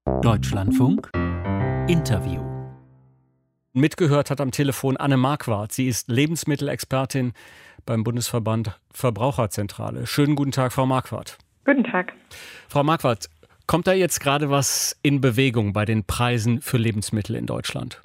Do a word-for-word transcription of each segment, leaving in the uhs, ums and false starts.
Deutschlandfunk Interview. Mitgehört hat am Telefon Anne Marquardt. Sie ist Lebensmittelexpertin beim Bundesverband Verbraucherzentrale. Schönen guten Tag, Frau Marquardt. Guten Tag. Frau Marquardt, kommt da jetzt gerade was in Bewegung bei den Preisen für Lebensmittel in Deutschland?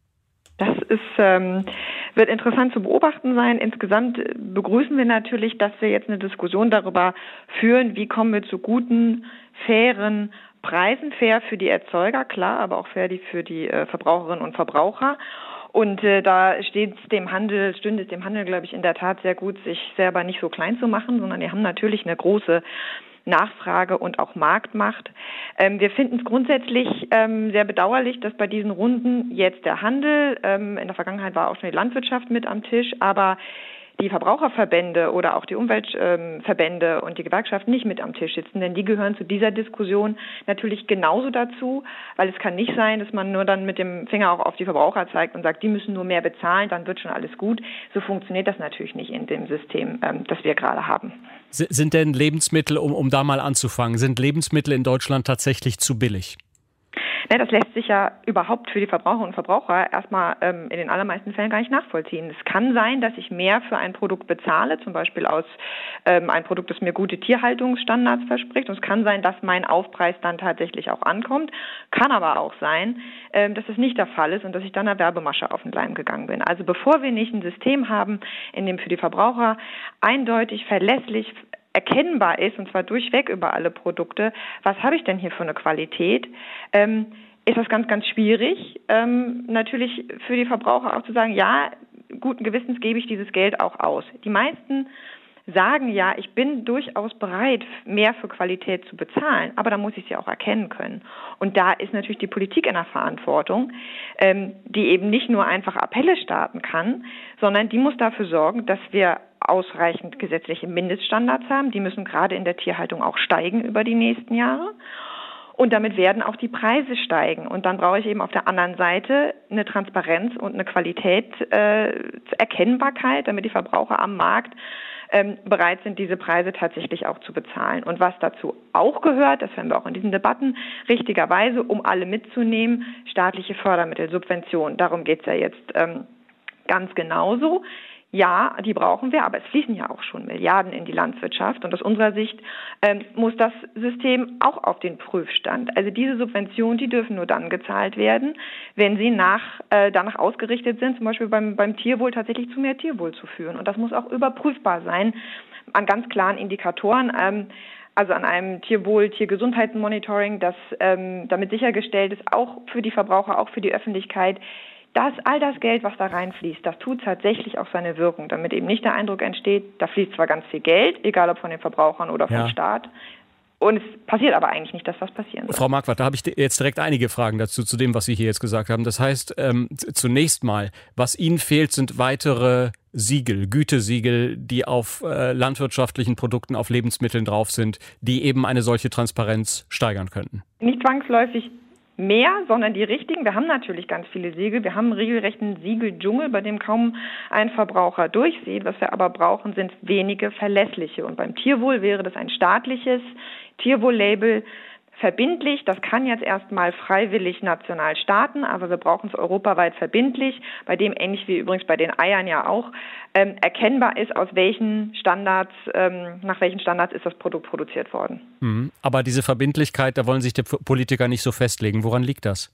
Das ist, ähm, wird interessant zu beobachten sein. Insgesamt begrüßen wir natürlich, dass wir jetzt eine Diskussion darüber führen, wie kommen wir zu guten, fairen Preisen, fair für die Erzeuger, klar, aber auch fair für die äh, Verbraucherinnen und Verbraucher. Und äh, da steht es dem Handel, stünde es dem Handel, glaube ich, in der Tat sehr gut, sich selber nicht so klein zu machen, sondern die haben natürlich eine große Nachfrage und auch Marktmacht. Ähm, wir finden es grundsätzlich ähm, sehr bedauerlich, dass bei diesen Runden jetzt der Handel, ähm, in der Vergangenheit war auch schon die Landwirtschaft mit am Tisch, aber die Verbraucherverbände oder auch die Umweltverbände ähm, und die Gewerkschaften nicht mit am Tisch sitzen, denn die gehören zu dieser Diskussion natürlich genauso dazu, weil es kann nicht sein, dass man nur dann mit dem Finger auch auf die Verbraucher zeigt und sagt, die müssen nur mehr bezahlen, dann wird schon alles gut. So funktioniert das natürlich nicht in dem System, ähm, das wir gerade haben. Sind denn Lebensmittel, um, um da mal anzufangen, sind Lebensmittel in Deutschland tatsächlich zu billig? Ne, das lässt sich ja überhaupt für die Verbraucherinnen und Verbraucher erstmal ähm, in den allermeisten Fällen gar nicht nachvollziehen. Es kann sein, dass ich mehr für ein Produkt bezahle, zum Beispiel aus ähm, ein Produkt, das mir gute Tierhaltungsstandards verspricht. Und es kann sein, dass mein Aufpreis dann tatsächlich auch ankommt. Kann aber auch sein, ähm, dass das nicht der Fall ist und dass ich dann einer Werbemasche auf den Leim gegangen bin. Also bevor wir nicht ein System haben, in dem für die Verbraucher eindeutig, verlässlich erkennbar ist, und zwar durchweg über alle Produkte, was habe ich denn hier für eine Qualität, ähm, ist das ganz, ganz schwierig, ähm, natürlich für die Verbraucher auch zu sagen, ja, guten Gewissens gebe ich dieses Geld auch aus. Die meisten sagen ja, ich bin durchaus bereit, mehr für Qualität zu bezahlen, aber da muss ich sie auch erkennen können. Und da ist natürlich die Politik in der Verantwortung, ähm, die eben nicht nur einfach Appelle starten kann, sondern die muss dafür sorgen, dass wir ausreichend gesetzliche Mindeststandards haben. Die müssen gerade in der Tierhaltung auch steigen über die nächsten Jahre. Und damit werden auch die Preise steigen. Und dann brauche ich eben auf der anderen Seite eine Transparenz und eine Qualität, äh, Erkennbarkeit, damit die Verbraucher am Markt ähm, bereit sind, diese Preise tatsächlich auch zu bezahlen. Und was dazu auch gehört, das hören wir auch in diesen Debatten, richtigerweise, um alle mitzunehmen, staatliche Fördermittel, Subventionen. Darum geht es ja jetzt ähm, ganz genauso. Ja, die brauchen wir, aber es fließen ja auch schon Milliarden in die Landwirtschaft. Und aus unserer Sicht ähm, muss das System auch auf den Prüfstand. Also diese Subventionen, die dürfen nur dann gezahlt werden, wenn sie nach, äh, danach ausgerichtet sind, zum Beispiel beim, beim Tierwohl tatsächlich zu mehr Tierwohl zu führen. Und das muss auch überprüfbar sein an ganz klaren Indikatoren. Ähm, Also an einem Tierwohl-, Tiergesundheitsmonitoring, das ähm, damit sichergestellt ist, auch für die Verbraucher, auch für die Öffentlichkeit, dass all das Geld, was da reinfließt, das tut tatsächlich auch seine Wirkung, damit eben nicht der Eindruck entsteht, da fließt zwar ganz viel Geld, egal ob von den Verbrauchern oder vom ja. Staat, und es passiert aber eigentlich nicht, dass was passieren soll. Frau Marquardt, da habe ich jetzt direkt einige Fragen dazu, zu dem, was Sie hier jetzt gesagt haben. Das heißt, ähm, zunächst mal, was Ihnen fehlt, sind weitere Siegel, Gütesiegel, die auf äh, landwirtschaftlichen Produkten, auf Lebensmitteln drauf sind, die eben eine solche Transparenz steigern könnten. Nicht zwangsläufig mehr, sondern die richtigen. Wir haben natürlich ganz viele Siegel. Wir haben einen regelrechten Siegeldschungel, bei dem kaum ein Verbraucher durchsieht. Was wir aber brauchen, sind wenige verlässliche. Und beim Tierwohl wäre das ein staatliches Tierwohl-Label, verbindlich. Das kann jetzt erstmal freiwillig national starten, aber wir brauchen es europaweit verbindlich, bei dem ähnlich wie übrigens bei den Eiern ja auch ähm, erkennbar ist, aus welchen Standards, ähm, nach welchen Standards ist das Produkt produziert worden. Mhm. Aber diese Verbindlichkeit, da wollen sich die Politiker nicht so festlegen. Woran liegt das?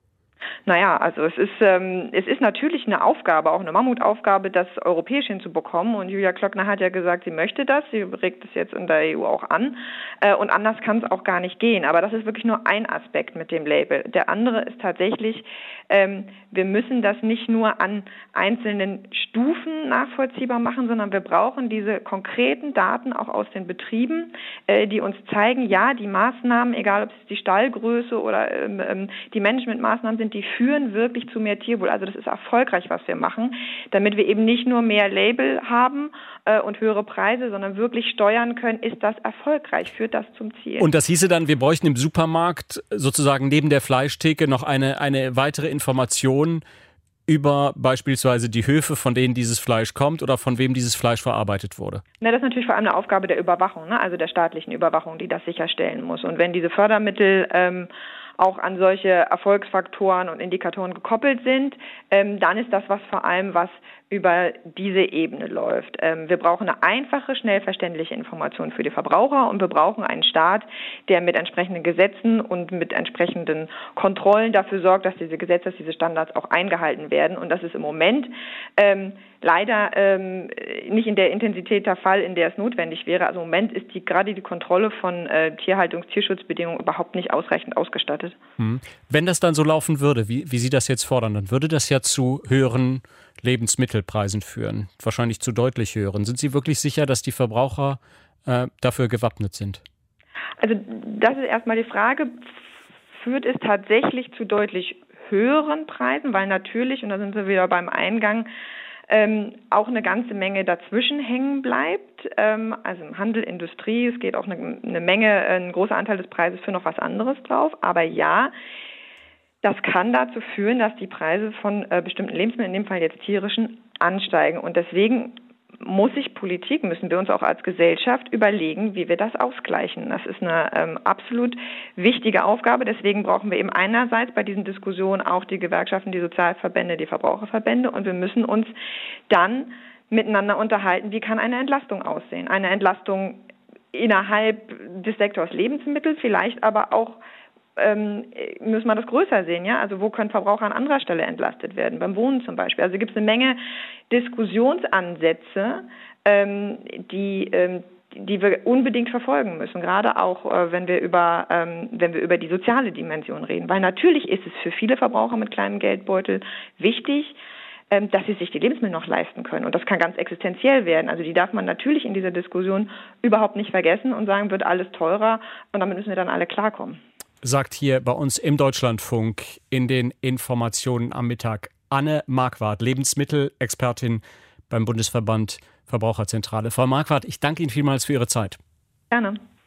Naja, also es ist ähm, es ist natürlich eine Aufgabe, auch eine Mammutaufgabe, das europäisch hinzubekommen. Und Julia Klöckner hat ja gesagt, sie möchte das, sie regt es jetzt in der E U auch an. Äh, und anders kann es auch gar nicht gehen. Aber das ist wirklich nur ein Aspekt mit dem Label. Der andere ist tatsächlich, ähm, wir müssen das nicht nur an einzelnen Stufen nachvollziehbar machen, sondern wir brauchen diese konkreten Daten auch aus den Betrieben, äh, die uns zeigen, ja, die Maßnahmen, egal ob es die Stallgröße oder ähm, die Managementmaßnahmen sind, die führen wirklich zu mehr Tierwohl. Also das ist erfolgreich, was wir machen, damit wir eben nicht nur mehr Label haben äh, und höhere Preise, sondern wirklich steuern können, ist das erfolgreich, führt das zum Ziel. Und das hieße dann, wir bräuchten im Supermarkt sozusagen neben der Fleischtheke noch eine, eine weitere Information über beispielsweise die Höfe, von denen dieses Fleisch kommt oder von wem dieses Fleisch verarbeitet wurde? Na, das ist natürlich vor allem eine Aufgabe der Überwachung, ne? Also der staatlichen Überwachung, die das sicherstellen muss. Und wenn diese Fördermittel ähm, auch an solche Erfolgsfaktoren und Indikatoren gekoppelt sind, ähm, dann ist das was vor allem, was über diese Ebene läuft. Ähm, wir brauchen eine einfache, schnell verständliche Information für die Verbraucher und wir brauchen einen Staat, der mit entsprechenden Gesetzen und mit entsprechenden Kontrollen dafür sorgt, dass diese Gesetze, dass diese Standards auch eingehalten werden. Und das ist im Moment ähm, leider ähm, nicht in der Intensität der Fall, in der es notwendig wäre. Also im Moment ist die gerade die Kontrolle von äh, Tierhaltungs-, Tierschutzbedingungen überhaupt nicht ausreichend ausgestattet. Hm. Wenn das dann so laufen würde, wie, wie Sie das jetzt fordern, dann würde das ja zu höheren Lebensmittelpreisen führen, wahrscheinlich zu deutlich höheren. Sind Sie wirklich sicher, dass die Verbraucher äh, dafür gewappnet sind? Also das ist erstmal die Frage, führt es tatsächlich zu deutlich höheren Preisen, weil natürlich, und da sind wir wieder beim Eingang, ähm, auch eine ganze Menge dazwischen hängen bleibt, ähm, also im Handel, Industrie, es geht auch eine, eine Menge, ein großer Anteil des Preises für noch was anderes drauf, aber ja, das kann dazu führen, dass die Preise von äh, bestimmten Lebensmitteln, in dem Fall jetzt tierischen, ansteigen. Und deswegen muss sich Politik, müssen wir uns auch als Gesellschaft überlegen, wie wir das ausgleichen. Das ist eine ähm, absolut wichtige Aufgabe. Deswegen brauchen wir eben einerseits bei diesen Diskussionen auch die Gewerkschaften, die Sozialverbände, die Verbraucherverbände. Und wir müssen uns dann miteinander unterhalten, wie kann eine Entlastung aussehen. Eine Entlastung innerhalb des Sektors Lebensmittel, vielleicht aber auch Ähm, müssen wir das größer sehen, ja? Also wo können Verbraucher an anderer Stelle entlastet werden, beim Wohnen zum Beispiel. Also gibt es eine Menge Diskussionsansätze, ähm, die, ähm, die wir unbedingt verfolgen müssen, gerade auch äh, wenn wir über ähm, wenn wir über die soziale Dimension reden. Weil natürlich ist es für viele Verbraucher mit kleinem Geldbeutel wichtig, ähm, dass sie sich die Lebensmittel noch leisten können. Und das kann ganz existenziell werden. Also die darf man natürlich in dieser Diskussion überhaupt nicht vergessen und sagen, wird alles teurer und damit müssen wir dann alle klarkommen. Sagt hier bei uns im Deutschlandfunk in den Informationen am Mittag Anne Marquardt, Lebensmittelexpertin beim Bundesverband Verbraucherzentrale. Frau Marquardt, ich danke Ihnen vielmals für Ihre Zeit. Gerne.